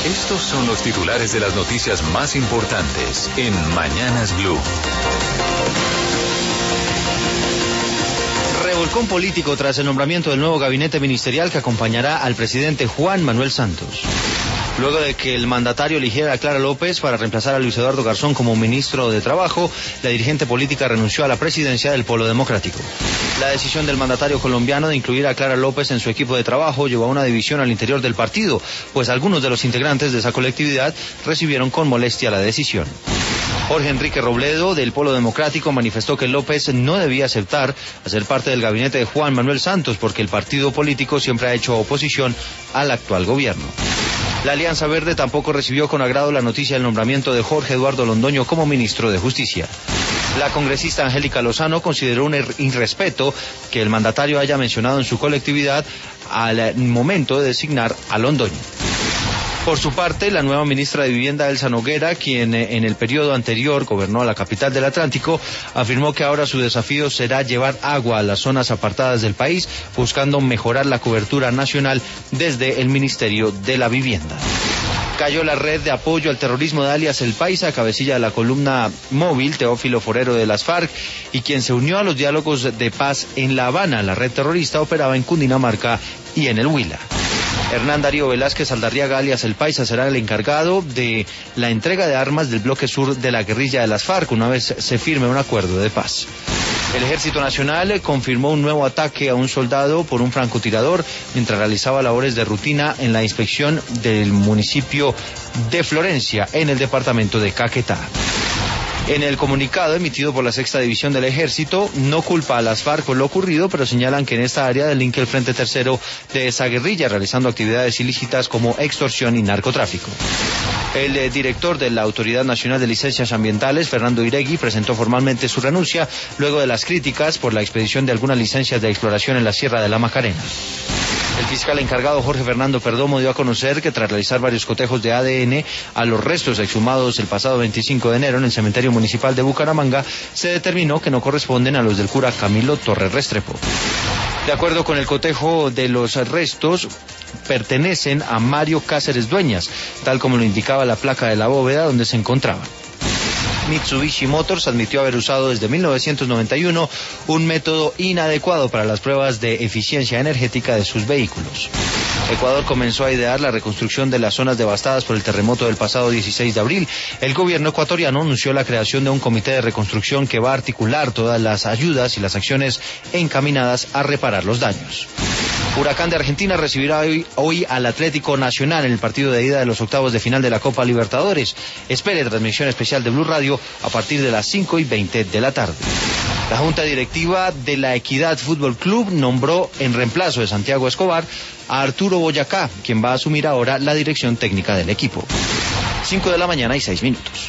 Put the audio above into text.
Estos son los titulares de las noticias más importantes en Mañanas Blue. Revolcón político tras el nombramiento del nuevo gabinete ministerial que acompañará al presidente Juan Manuel Santos. Luego de que el mandatario eligiera a Clara López para reemplazar a Luis Eduardo Garzón como ministro de Trabajo, la dirigente política renunció a la presidencia del Polo Democrático. La decisión del mandatario colombiano de incluir a Clara López en su equipo de trabajo llevó a una división al interior del partido, pues algunos de los integrantes de esa colectividad recibieron con molestia la decisión. Jorge Enrique Robledo, del Polo Democrático, manifestó que López no debía aceptar hacer parte del gabinete de Juan Manuel Santos porque el partido político siempre ha hecho oposición al actual gobierno. La Alianza Verde tampoco recibió con agrado la noticia del nombramiento de Jorge Eduardo Londoño como ministro de Justicia. La congresista Angélica Lozano consideró un irrespeto que el mandatario haya mencionado en su colectividad al momento de designar a Londoño. Por su parte, la nueva ministra de Vivienda, Elsa Noguera, quien en el periodo anterior gobernó a la capital del Atlántico, afirmó que ahora su desafío será llevar agua a las zonas apartadas del país, buscando mejorar la cobertura nacional desde el Ministerio de la Vivienda. Cayó la red de apoyo al terrorismo de alias El Paisa, cabecilla de la columna móvil Teófilo Forero de las FARC, y quien se unió a los diálogos de paz en La Habana. La red terrorista operaba en Cundinamarca y en el Huila. Hernán Darío Velázquez Aldarriaga, alias El Paisa, será el encargado de la entrega de armas del bloque sur de la guerrilla de las FARC una vez se firme un acuerdo de paz. El Ejército Nacional confirmó un nuevo ataque a un soldado por un francotirador mientras realizaba labores de rutina en la inspección del municipio de Florencia, en el departamento de Caquetá. En el comunicado emitido por la Sexta División del Ejército, no culpa a las FARC por lo ocurrido, pero señalan que en esta área delinque el Frente Tercero de esa guerrilla, realizando actividades ilícitas como extorsión y narcotráfico. El director de la Autoridad Nacional de Licencias Ambientales, Fernando Iregui, presentó formalmente su renuncia luego de las críticas por la expedición de algunas licencias de exploración en la Sierra de la Macarena. El fiscal encargado Jorge Fernando Perdomo dio a conocer que tras realizar varios cotejos de ADN a los restos exhumados el pasado 25 de enero en el cementerio municipal de Bucaramanga, se determinó que no corresponden a los del cura Camilo Torres Restrepo. De acuerdo con el cotejo de los restos, pertenecen a Mario Cáceres Dueñas, tal como lo indicaba la placa de la bóveda donde se encontraban. Mitsubishi Motors admitió haber usado desde 1991 un método inadecuado para las pruebas de eficiencia energética de sus vehículos. Ecuador comenzó a idear la reconstrucción de las zonas devastadas por el terremoto del pasado 16 de abril. El gobierno ecuatoriano anunció la creación de un comité de reconstrucción que va a articular todas las ayudas y las acciones encaminadas a reparar los daños. Huracán de Argentina recibirá hoy al Atlético Nacional en el partido de ida de los octavos de final de la Copa Libertadores. Espere transmisión especial de Blue Radio a partir de las 5:20 de la tarde. La Junta Directiva de la Equidad Fútbol Club nombró en reemplazo de Santiago Escobar a Arturo Boyacá, quien va a asumir ahora la dirección técnica del equipo. 5:06 a.m.